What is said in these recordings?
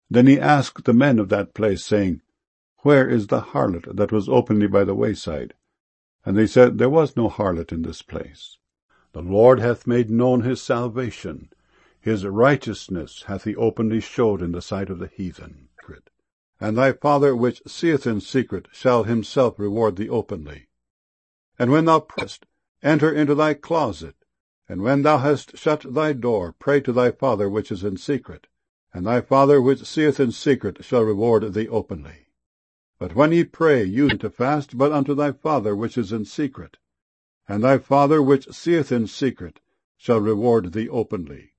Then he asked the men of that place, saying, Where is the harlot that was openly by the wayside? And they said, There was no harlot in this place. The Lord hath made known his salvation. His righteousness hath he openly showed in the sight of the heathen. And thy Father which seeth in secret shall himself reward thee openly. And when thou prayest, enter into thy closet, and when thou hast shut thy door, pray to thy Father which is in secret, and thy Father which seeth in secret shall reward thee openly. But when ye pray, use not to fast, but unto thy Father which is in secret, and thy Father which seeth in secret shall reward thee openly.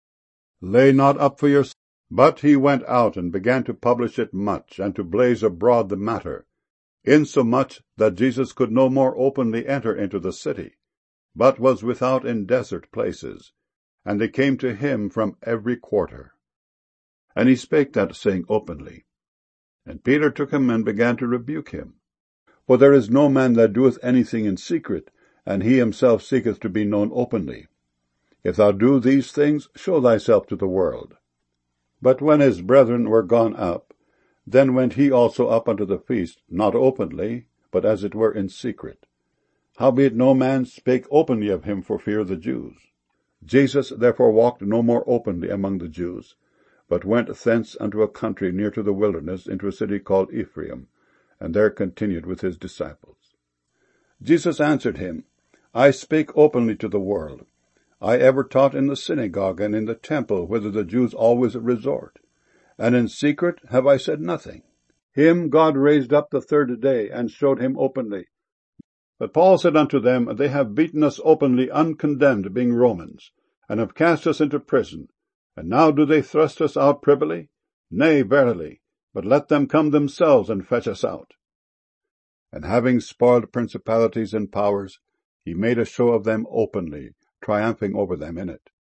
Lay not up for yourself. But he went out and began to publish it much, and to blaze abroad the matter, insomuch that Jesus could no more openly enter into the city, but was without in desert places, and they came to him from every quarter. And he spake that saying openly. And Peter took him and began to rebuke him. For there is no man that doeth anything in secret, and he himself seeketh to be known openly. If thou do these things, show thyself to the world. But when his brethren were gone up, then went he also up unto the feast, not openly, but as it were in secret. Howbeit no man spake openly of him for fear of the Jews. Jesus therefore walked no more openly among the Jews, but went thence unto a country near to the wilderness, into a city called Ephraim, and there continued with his disciples. Jesus answered him, I spake openly to the world. I ever taught in the synagogue and in the temple, whither the Jews always resort. And in secret have I said nothing. Him God raised up the third day, and showed him openly. But Paul said unto them, They have beaten us openly uncondemned, being Romans, and have cast us into prison. And now do they thrust us out privily? Nay, verily, but let them come themselves and fetch us out. And having spoiled principalities and powers, he made a show of them openly, triumphing over them in it.